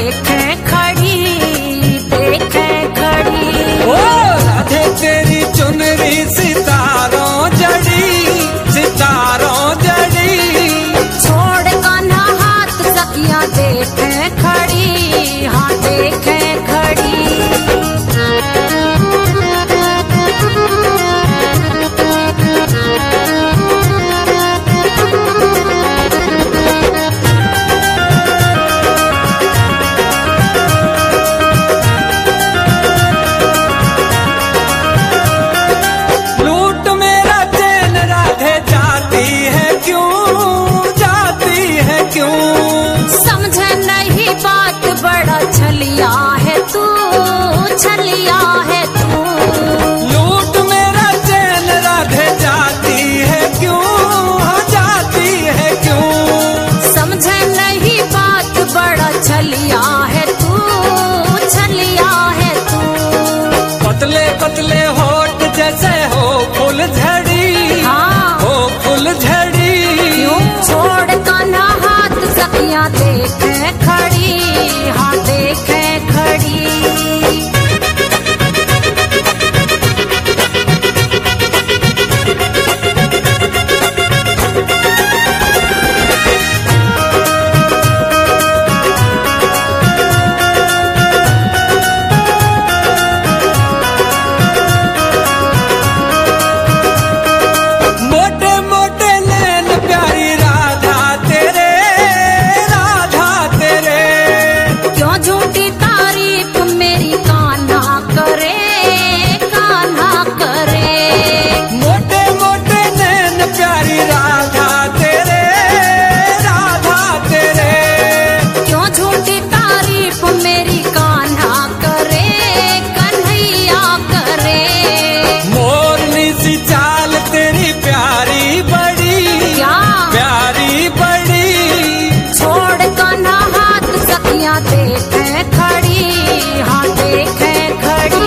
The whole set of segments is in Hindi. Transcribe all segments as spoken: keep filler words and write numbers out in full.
देखे खड़ी, देखे खड़ी। ओ राधे तेरी चुनरी सितारों जड़ी, सितारों जड़ी। छोड़ कान्हा हाथ सखियां देखे खड़ी, हाँ देखे खड़ी। छलिया है तू, छलिया है तू। लूट मेरा चैन राधे जाती है क्यों, जाती है क्यों। समझे नहीं बात बड़ा छलिया है तू, छलिया है तू। पतले पतले होठ जैसे हो फूल झड़ी, हाँ हो फूल झड़ी। क्यों छोड़ कान्हा हाथ सखियां देखे खड़ी, हाँ देखे खड़ी। मोटे मोटे नैन प्यारी राधा तेरे, राधा तेरे। क्यों झूठी तारीफ मेरी कान्हा करे, कान्हा करे। मोटे मोटे नैन प्यारी राधा तेरे, राधा तेरे। क्यों झूठी तारीफ मेरी कान्हा करे, कन्हैया करे। मोरनी सी चाल तेरी प्यारी बड़ी, क्या प्यारी बड़ी। छोड़ कान्हा हाथ सखियां देखे खड़ी, हाँ देखे खड़ी।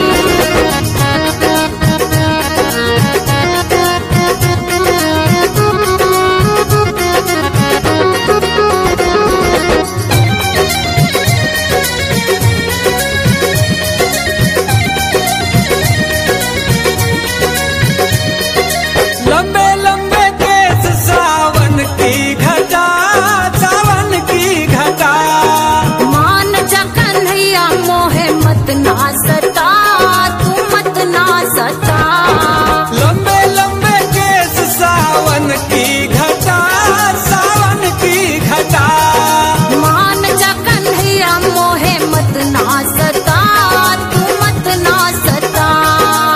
लंबे लंबे केस सावन की घटा, सावन की घटा। मान जा कन्हैया मोहे मत ना सता, तू मत ना सता। लंबे लंबे केस सावन की घटा, सावन की घटा। मान जा कन्हैया मोहे मत ना सता, तू मत ना सता।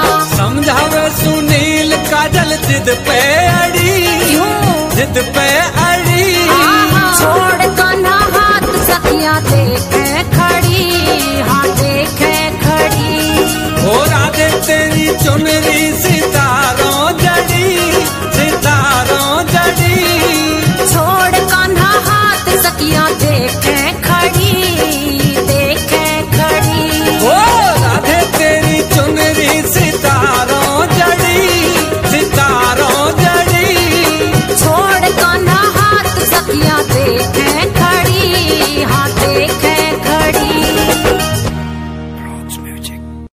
समझावे सुनील काजल जिद पे अड़ी, क्यों जिद पे